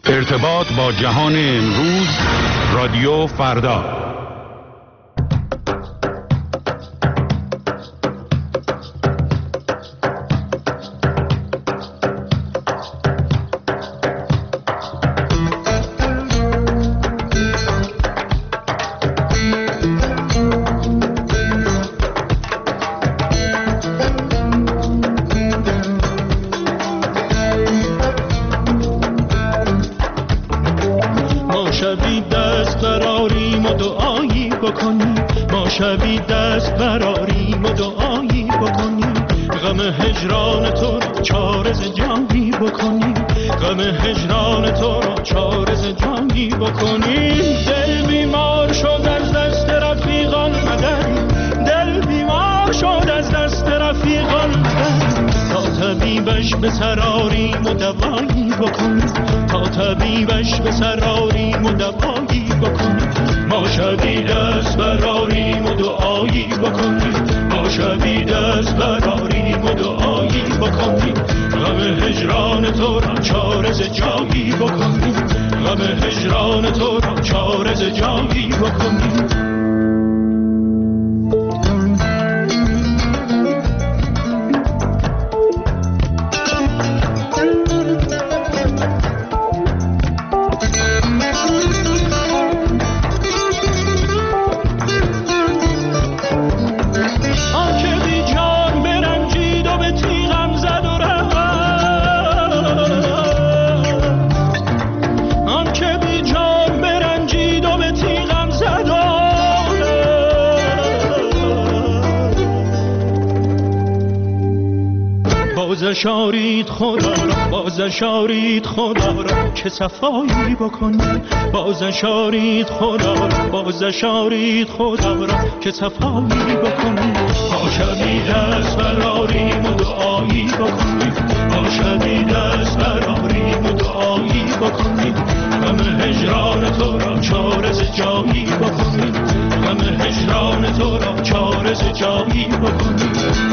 ارتباط با جهان امروز، رادیو فردا. شارید خدا را که صفایی بکنی، باز شارید خدا را، باز شارید خدا را که صفایی بکنی. با شبی دست براریم و دعایی بکنی، با شبی دست براریم و دعایی بکنی. غم هجران تو را چاره ز جایی بکنی، غم هجران تو را چاره ز جایی بکنی.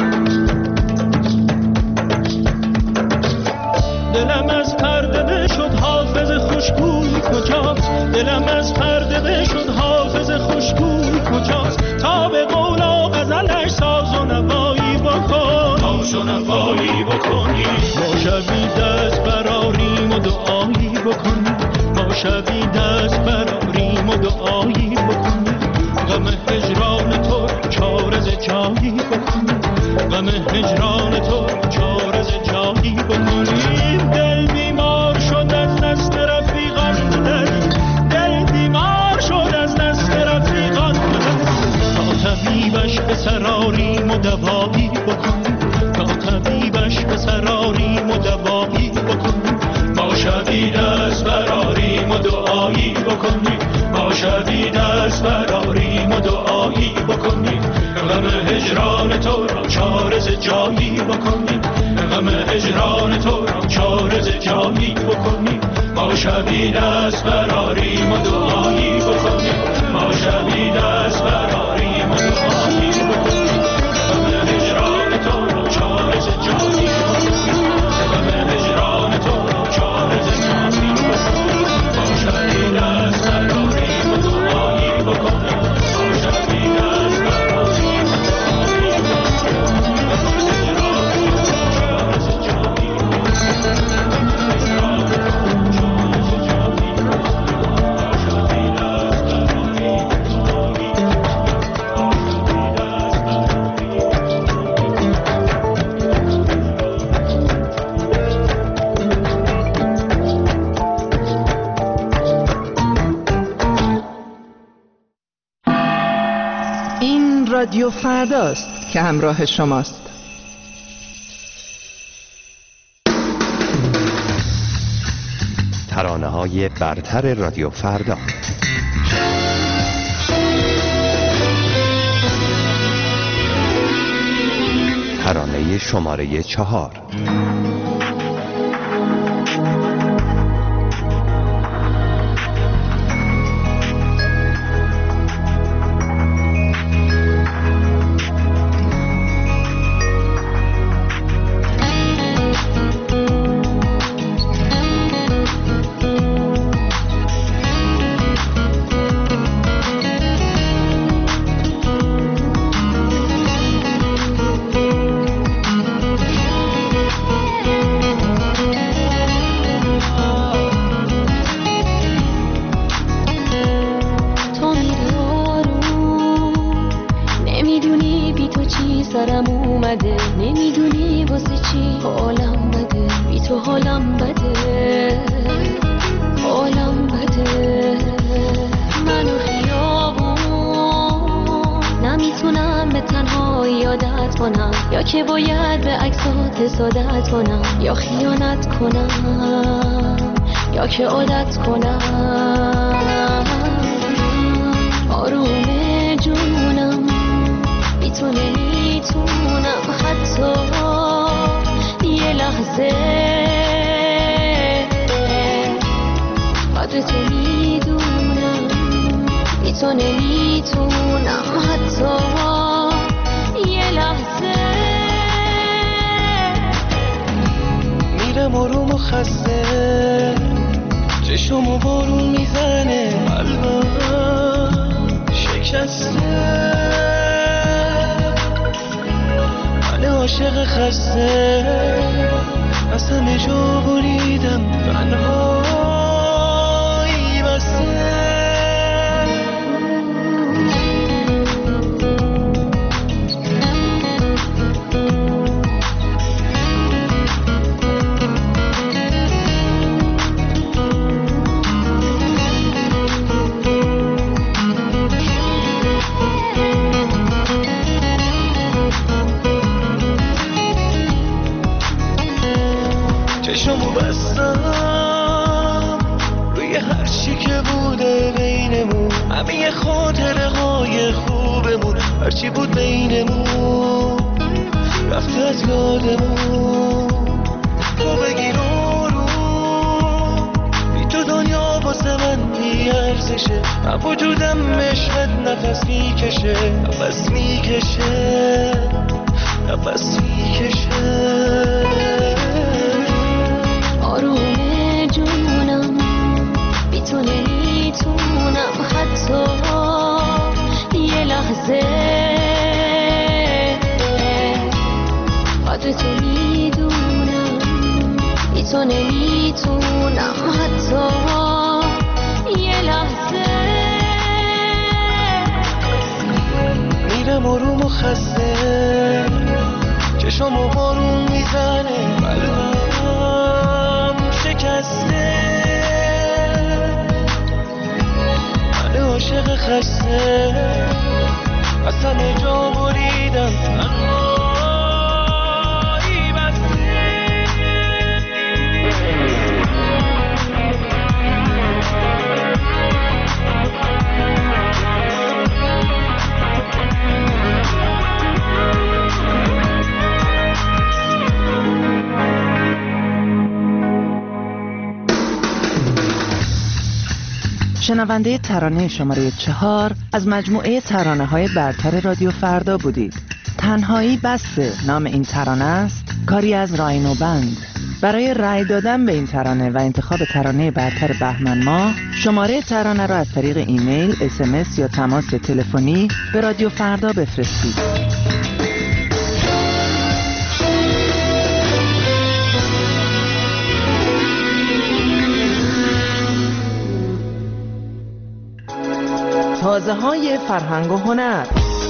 دلم از پرده شد حافظ خوشگوی کجاست، دلم از پرده شد حافظ خوشگوی کجاست. تا به قول و غزلش ساز و نوایی بکن، ساز و نوایی بکنی. ما شبی دست براریم و دعایی بکنی، ما شبی دست براریم و دعایی بکنی. غم هجران تو چاره ز جایی بکنی، غم هجران تو چاره ز جایی بکنی. دل بیمار شد از دست رفیقان مدد، دل بیمار شد از دست رفیقان مدد. تا طبیبش به سراریم و دوایی بکنیم، تا طبیبش به سراریم و دوایی بکنیم. با شبی دست براریم و دعایی بکنیم، با شبی دست براریم و دعایی بکنیم. غم هجران تو را چاره ز جایی بکنیم، غم هجران تو را چاره ز جایی بکنیم. ما شبی دست براریم و دعایی بکنیم، ما شبی دست براریم و دعایی بکنیم. غم هجران تو را چاره ز جایی بکنیم، غم هجران تو را چاره ز جایی بکنیم. ما شبی دست براریم و دعایی بکنیم، ما شبی دست براریم و دعایی رادیو فرداست که همراه شماست. ترانه‌های برتر رادیو فردا. ترانه شماره 4. یا که باید به عکسات حسادت کنم یا خیانت کنم یا که عادت کنم. آروم جونم بی تو نمیتونم حتی یه لحظه قدر تو میدونم بی تو نمیتونم حتی یه لحظه. میرم آروم و خسته چشم و بارون میزنه قلبم شکسته من عاشق خسته از همه جا بریدم تنهایی بسته. چشمو بستم روی هر چی که بوده بینمون، همه خاطره های خوبمون، هرچی بود بینمون رفته از یادمون. تو بگیر رو بی تو دنیا واسه من بی ارزشه، من وجودم عشقت نفس میکشه نفس میکشه نفس میکشه. آروم جونم بی تو نمیتونم حتی یه لحظه قدر تو میدونم بی تو نمیتونم حتی یه لحظه. میرم آروم و خسته چشم و بارون میزنه قلبم شکسته من عاشق خسته از همه جا بریدم تنهایی بسته. شنونده ترانه شماره 4 از مجموعه ترانه‌های برتر رادیو فردا بودید. تنهایی بسه نام این ترانه است، کاری از راینو بند. برای رأی دادن به این ترانه و انتخاب ترانه برتر بهمن ماه، شماره ترانه را از طریق ایمیل، SMS یا تماس تلفنی به رادیو فردا بفرستید. تازه های فرهنگ و هنر.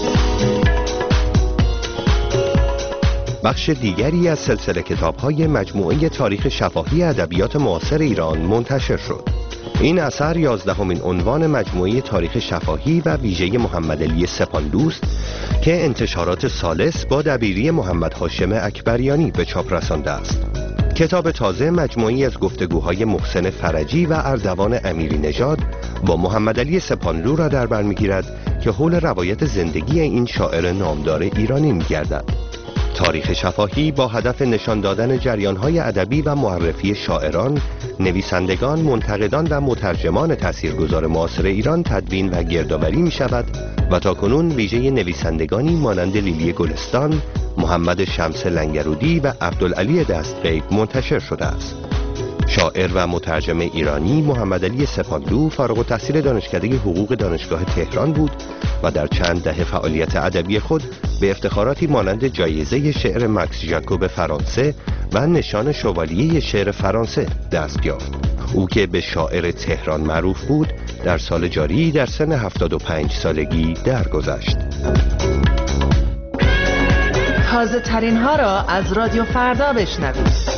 بخش دیگری از سلسله کتاب‌های مجموعه تاریخ شفاهی ادبیات معاصر ایران منتشر شد. این اثر 11مین عنوان مجموعه تاریخ شفاهی و ویژه محمدعلی سپاندوست که انتشارات ثالث با دبیری محمد هاشم اکبریانی به چاپ رسانده است. کتاب تازه مجموعی از گفتگوهای محسن فرجی و اردوان امیری نژاد با محمدعلی سپاندو را در بر می‌گیرد که حول روایت زندگی این شاعر نامدار ایرانی می‌گردد. تاریخ شفاهی با هدف نشان دادن جریان‌های ادبی و معرفی شاعران، نویسندگان، منتقدان و مترجمان تاثیرگذار معاصر ایران تدوین و گردآوری می‌شود و تاکنون ویژه نویسندگانی مانند لیلی گلستان، محمد شمس لنگرودی و عبدالعلی دستغیب منتشر شده است. شاعر و مترجم ایرانی محمدعلی سپاندو فارغ التحصیل دانشکده حقوق دانشگاه تهران بود و در چند دهه فعالیت ادبی خود به افتخاراتی مانند جایزه شعر مکس ژاکوب فرانسه و نشان شوالیه شعر فرانسه دست یافت. او که به شاعر تهران معروف بود، در سال جاری در سن 75 سالگی درگذشت. تازه ترین ها را از رادیو فردا بشنوید.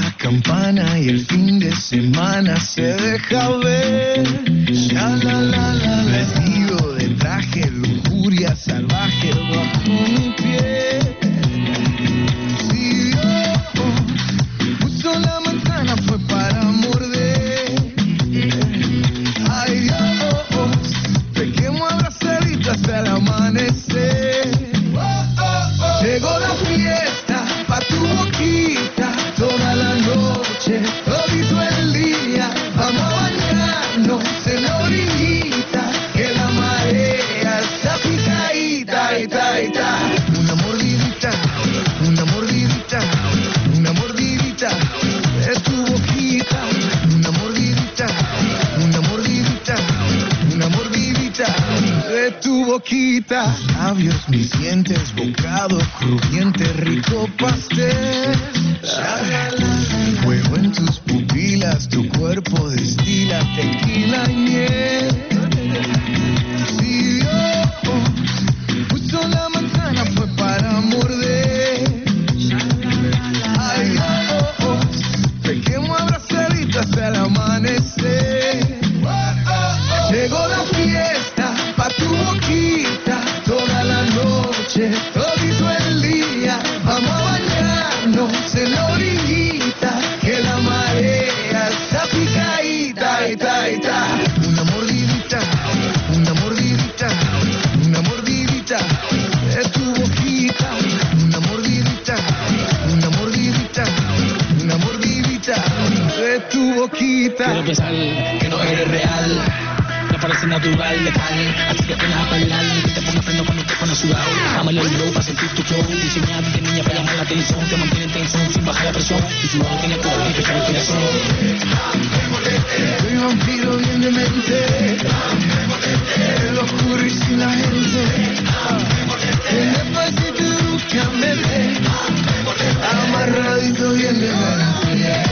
la campana y el fin de semana se deja ver. Ya la, vestido de traje, lujuria salvaje bajo mi piel. Si Dios puso la manzana fue para morder. Ay Dios, te quemo abrazadito hasta el amanecer. Llegó la fiesta pa' tu boquita, toda la noche, todito el día. Vamos a bañarnos en la orillita, que la marea está picadita, ita. Una mordidita, una mordidita, una mordidita de tu boquita. Una mordidita, una mordidita, una mordidita de tu boquita. Labios, mis dientes, bocado crujiente, rico pastel. Fuego en tus pupilas, tu cuerpo destila tequila y miel. Si Dios puso la manzana fue para morder. Ay Dios, te quemo abrazadito hasta el amanecer. Llegó la fiesta pa' tu boquita, toda la noche, todito el día. Vamos a bañarnos en la orillita, que la marea está picadita, ita. Una mordidita, una mordidita, una mordidita de tu boquita. Una mordidita, una mordidita, una mordidita de tu boquita. Quiero pensar que no eres real, me parece natural, letal. Así que pones a bailar, que te pongas freno cuando te pones sudado. Dámelo el blow para sentir tu flow. Diseñado de niña para llamar la atención, que mantiene tensión sin bajar la presión. Y tu mano tiene todo, y te cae el corazón. Soy vampiro bien demente, el oscuro y sin la gente. En despacito y bruscamente, amarradito bien demente.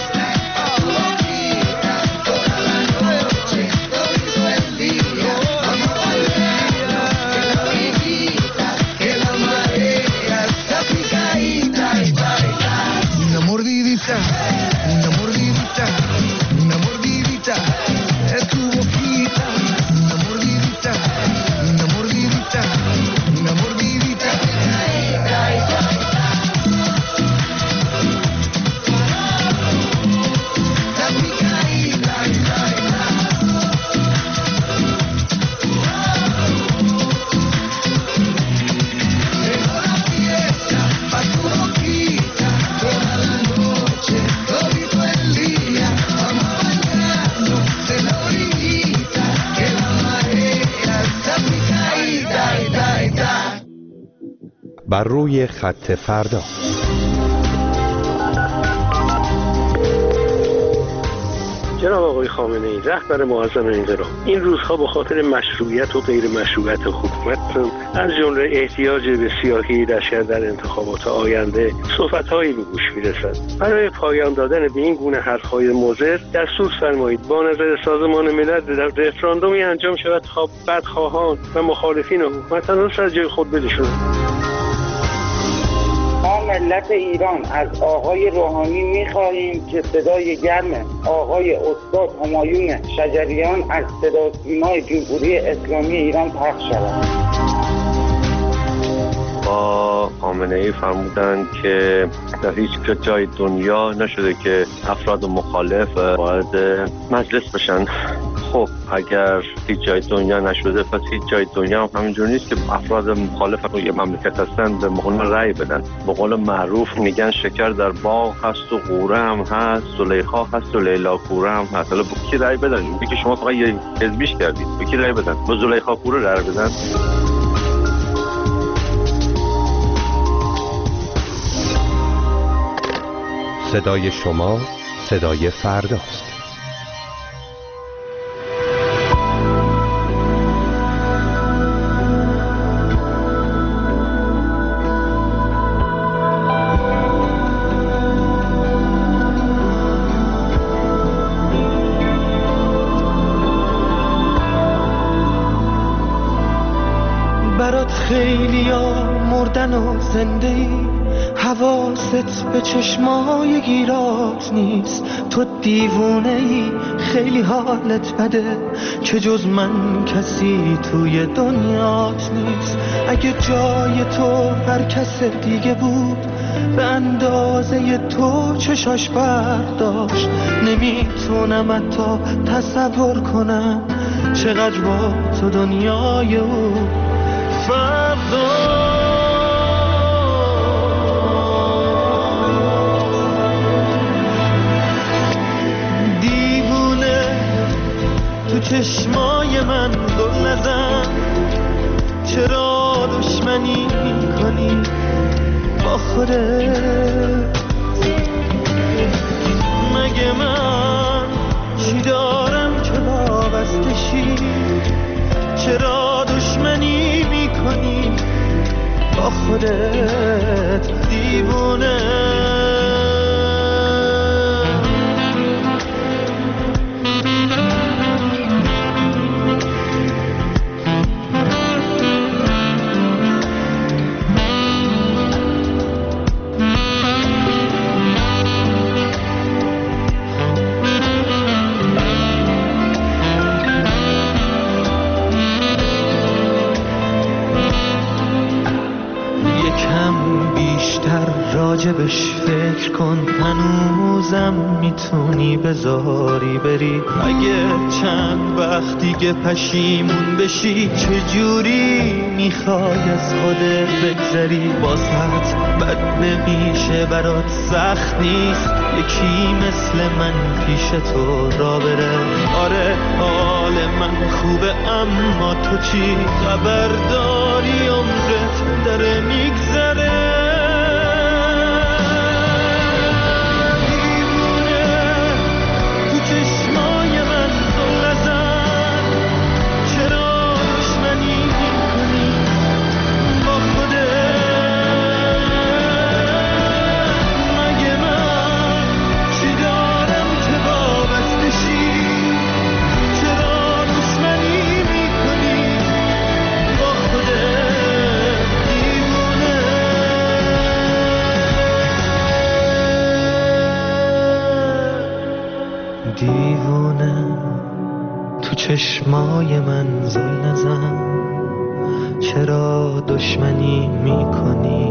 Una mordidita, una mordidita de tu boquita. Una mordidita, una mordidita, una mordidita. La picadita, llegó la fiesta pa' tu boquita, toda la noche, todito el día. Vamos a bañarnos en la orillita, que la marea está picadita, ita. بر روی خط فردا. جناب آقای خامنه‌ای رهبر معظم انقلاب، این روزها به خاطر مشروعیت و غیر مشروعیت حکومتتون از جمله احتیاج به سیاهی دشکر در انتخابات آینده صحبت‌هایی به گوش می‌رسد. برای پایان دادن به این گونه حرف‌های مضر دستور فرمایید با نظر سازمان ملل رفراندومی انجام شود تا بدخواهان و مخالفین حکومت تنها از جای خود بنشینند. ما ملت ایران از آقای روحانی می‌خواهیم که صدای گرم آقای استاد همایون شجریان از صدا سیمای جمهوری اسلامی ایران پخش شود. با خامنه‌ای فرمودند که در هیچ جای دنیا نشده که افراد مخالف وارد مجلس بشن. خب اگر هیچ جای دنیا نشده پس هیچ جای دنیا هم همینجور نیست که افراد مخالف توی مملکت هستن به مقام رأی بدن. به قول معروف میگن شکر در باغ هست و قوره هم هست، زلیخا هست و لیلا کوره هم هست. حالا به کی رأی بدن؟ میگه که شما فقط یه حزبیش کردید. به کی رأی بدن؟ به زلیخا کوره رأی بدن؟ صدای شما صدای فرداست. برات خیلی ها مردن و زنده ای، حواست به چشمای گیرات نیست، تو دیوونه ای خیلی حالت بده که جز من کسی توی دنیات نیست. اگه جای تو هر کس دیگه بود به اندازه تو چشاش برداشت، نمیتونم حتی تصور کنم چقدر با تو دنیای او فرق داشت. تو چشمای من دل نزن، چرا دشمنی میکنی با خودت؟ مگه من چی دارم که وابسته شی؟ چرا دشمنی میکنی با خودت دیوونه؟ راجبش فکر کن، هنوزم میتونی بذاری بری. اگه چند وقت دیگه پشیمون بشی، چجوری میخوای از خودت بگذری؟ باست بد نمیشه برات سخت نیست یکی مثل من پیش تو را بره؟ آره حال من خوبه اما تو چی خبر داری؟ عمرت داره میگذره. دیوونه تو چشمای من زل نزن، چرا دشمنی میکنی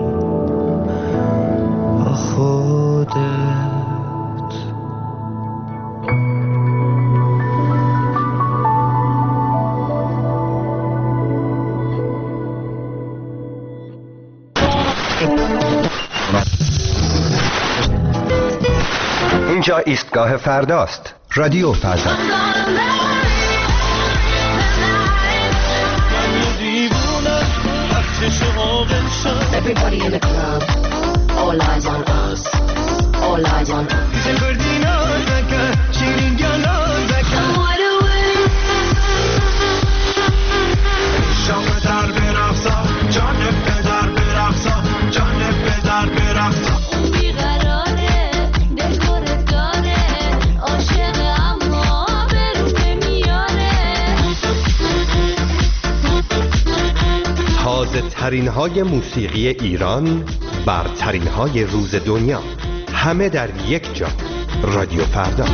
با خودت؟ اینجا ایستگاه فرداست. رادیو فردا. Everybody in the club, all eyes on us, all eyes on us. تازه ترین های موسیقی ایران، برترین های روز دنیا، همه در یک جا. رادیو فردا.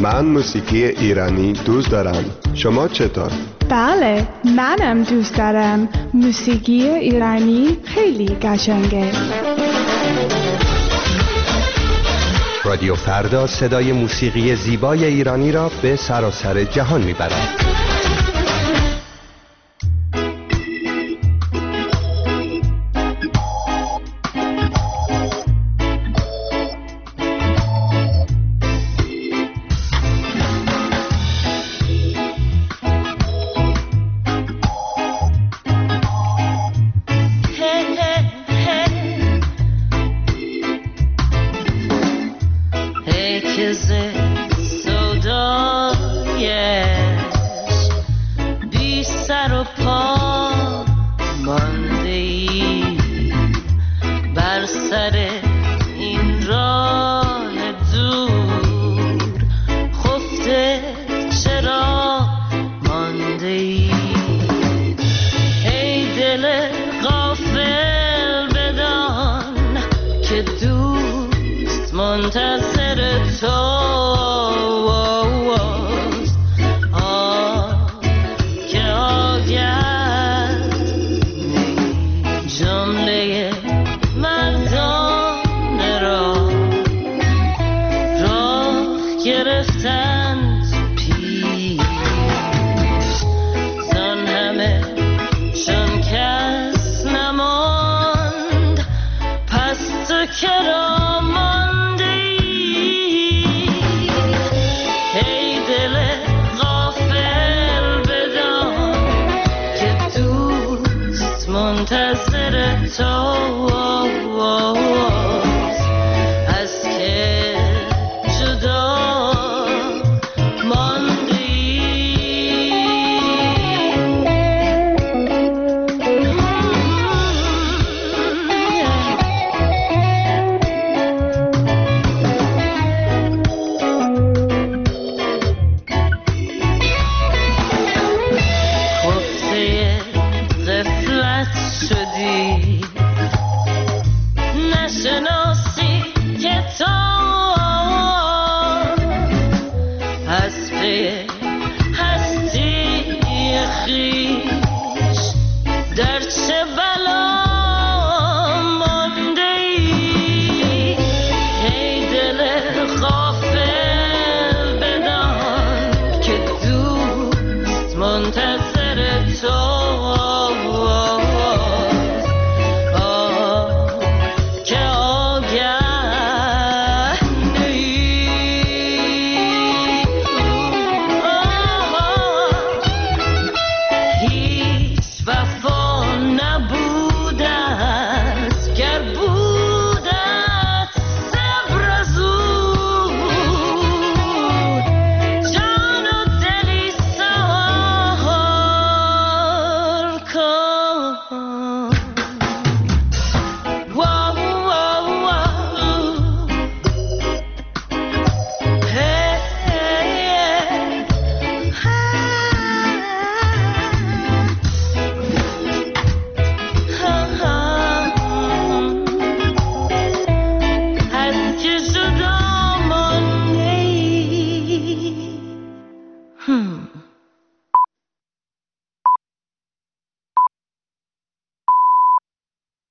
من موسیقی ایرانی دوست دارم. شما چطور؟ بله، منم دوست دارم. موسیقی ایرانی خیلی قشنگه. رادیو فردا صدای موسیقی زیبای ایرانی را به سراسر جهان میبرد. شدی نشنا